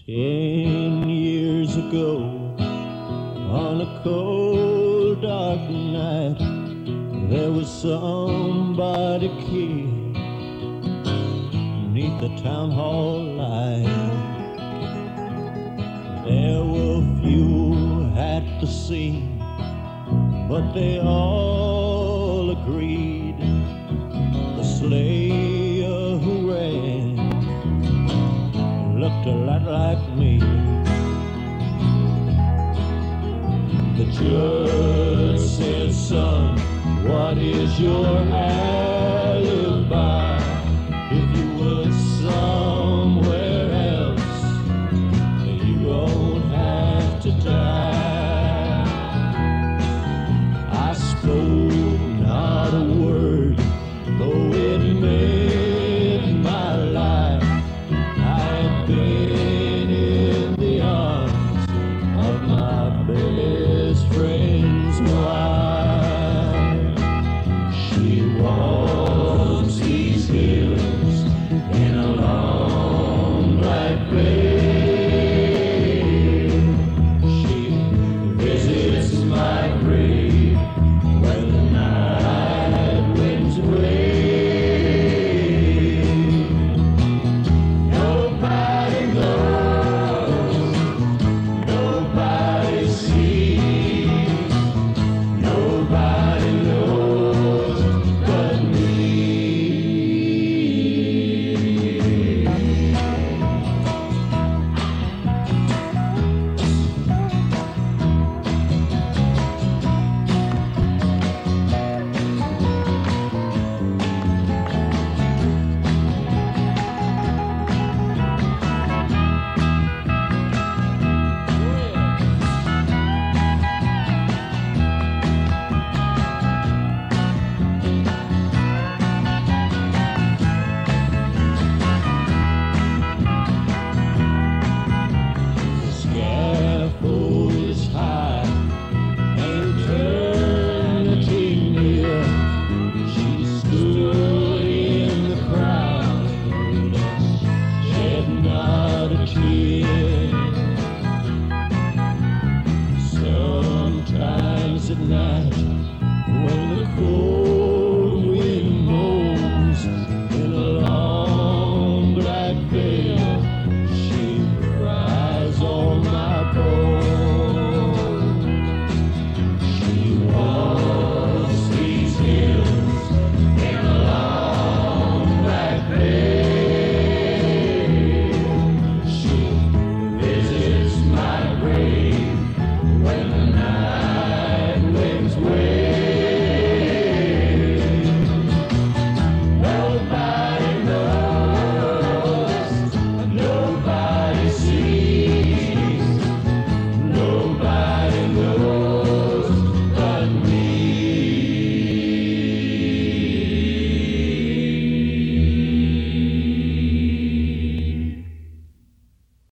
10 years ago, on a cold, dark night, there was somebody killed beneath the town hall light. There were few at the scene, but they all agreed the slayer who ran looked a lot like me. The judge said, son, what is your address?